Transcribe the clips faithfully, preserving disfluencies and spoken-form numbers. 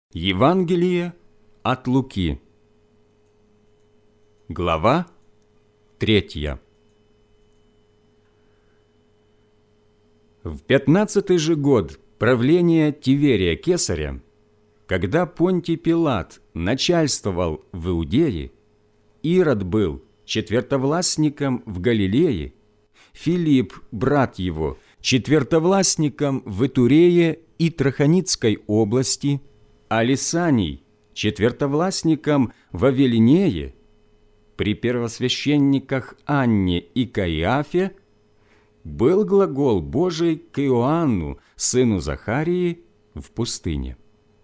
Евангелие от Луки. Глава третья. В пятнадцатый же год правления Тиверия Кесаря, когда Понтий Пилат начальствовал в Иудее, Ирод был четвертовластником в Галилее, Филипп, брат его, четвертовластником в Итурее и Трахоницкой области, а Лисаний четвертовластником в Авелинее, при первосвященниках Анне и Каиафе, был глагол Божий к Иоанну, сыну Захарии, в пустыне.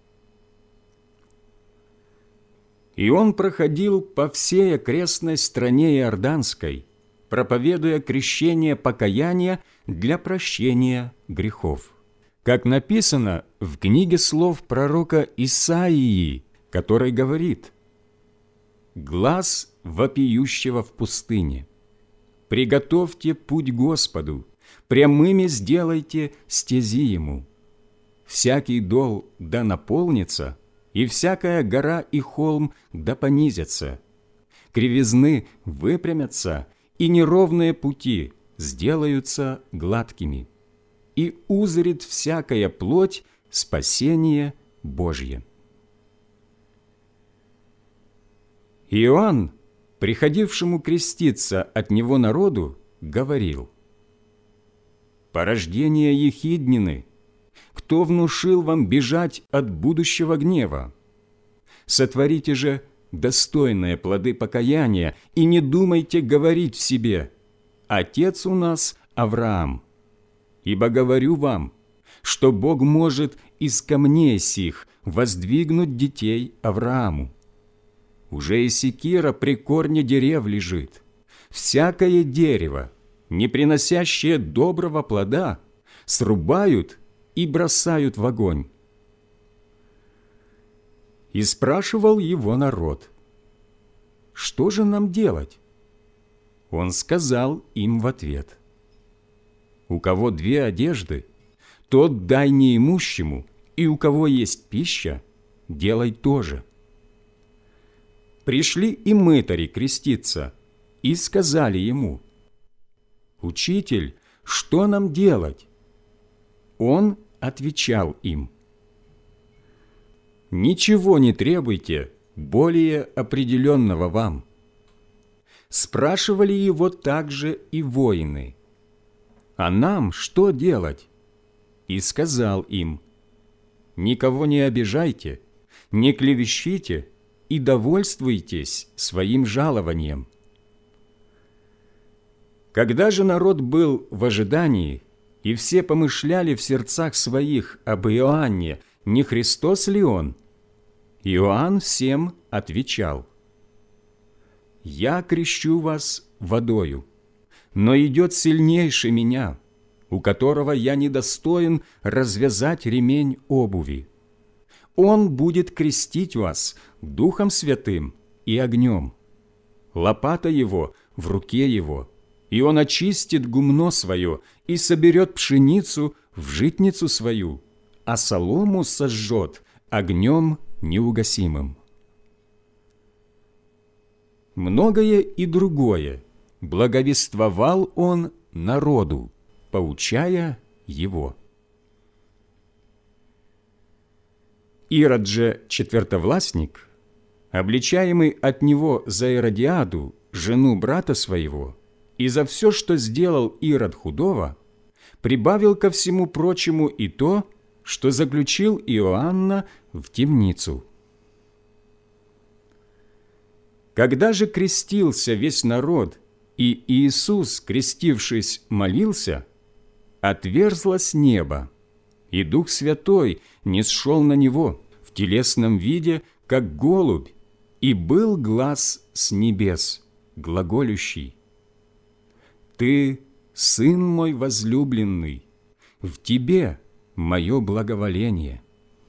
И он проходил по всей окрестной стране Иорданской, проповедуя крещение покаяния для прощения грехов. Как написано в книге слов пророка Исаии, который говорит: «Глас вопиющего в пустыне, приготовьте путь Господу, прямыми сделайте стези Ему. Всякий дол да наполнится, и всякая гора и холм да понизятся. Кривизны выпрямятся, и неровные пути сделаются гладкими. И узрит всякая плоть спасение Божье». Иоанн, приходившему креститься от него народу, говорил: «Порождение ехиднины, кто внушил вам бежать от будущего гнева? Сотворите же достойные плоды покаяния и не думайте говорить в себе: Отец у нас Авраам. Ибо говорю вам, что Бог может из камней сих воздвигнуть детей Аврааму. Уже и секира при корне дерев лежит. Всякое дерево, не приносящее доброго плода, срубают и бросают в огонь». И спрашивал его народ: «Что же нам делать?» Он сказал им в ответ: «У кого две одежды, тот дай неимущему, и у кого есть пища, делай то же». Пришли и мытари креститься, и сказали ему: «Учитель, что нам делать?» Он отвечал им: «Ничего не требуйте более определенного вам». Спрашивали его также и воины: «А нам что делать?» И сказал им: «Никого не обижайте, не клевещите и довольствуйтесь своим жалованием». Когда же народ был в ожидании, и все помышляли в сердцах своих об Иоанне, не Христос ли он, Иоанн всем отвечал: «Я крещу вас водою, но идет сильнейший меня, у которого я недостоин развязать ремень обуви. Он будет крестить вас Духом Святым и огнем. Лопата его в руке его, и он очистит гумно свое и соберет пшеницу в житницу свою, а солому сожжет огнем неугасимым». Многое и другое благовествовал он народу, поучая его. Ирод же четвертовластник, обличаемый от него за Иродиаду, жену брата своего, и за все, что сделал Ирод худого, прибавил ко всему прочему и то, что заключил Иоанна в темницу. Когда же крестился весь народ, и Иисус, крестившись, молился, отверзлось небо, и Дух Святой нисшел на Него в телесном виде, как голубь, и был глас с небес, глаголющий: «Ты, Сын мой возлюбленный, в Тебе мое благоволение».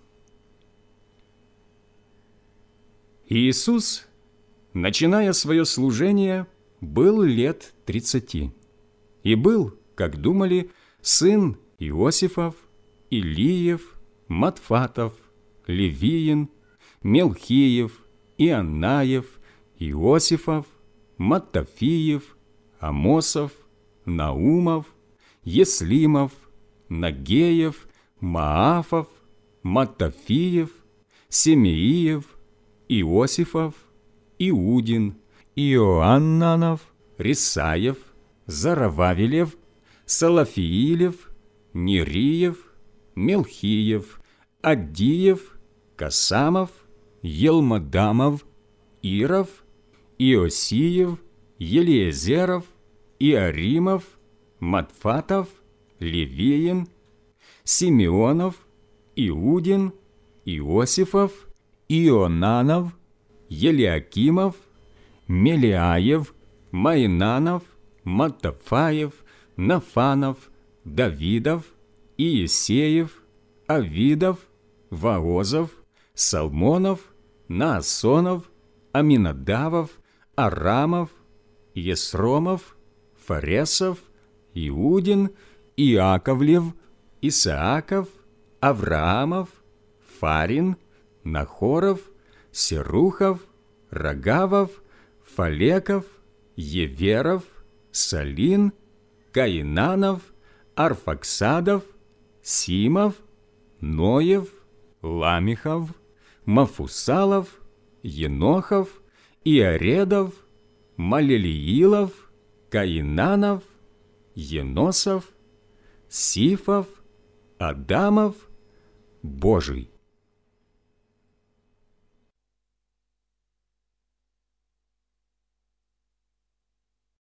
Иисус, начиная свое служение, был лет тридцати, и был, как думали, сын Иосифов, Илиев, Матфатов, Левиин, Мелхиев, Ионаев, Иосифов, Маттафиев, Амосов, Наумов, Еслимов, Нагеев, Маафов, Маттафиев, Семеиев, Иосифов, Иудин, Иоаннанов, Рисаев, Зарававелев, Салафиилев, Нериев, Мелхиев, Аддиев, Касамов, Елмадамов, Иров, Иосиев, Елиезеров, Иаримов, Матфатов, Левиин, Симеонов, Иудин, Иосифов, Ионанов, Елиакимов, Мелиаев, Майнанов, Маттафаев, Нафанов, Давидов, Иесеев, Авидов, Воозов, Салмонов, Наасонов, Аминадавов, Арамов, Есромов, Фаресов, Иудин, Иаковлев, Исааков, Авраамов, Фарин, Нахоров, Серухов, Рагавов, Фалеков, Еверов, Салин, Каинанов, Арфаксадов, Симов, Ноев, Ламихов, Мафусалов, Енохов, Иаредов, Малелиилов, Каинанов, Еносов, Сифов, Адамов, Божий.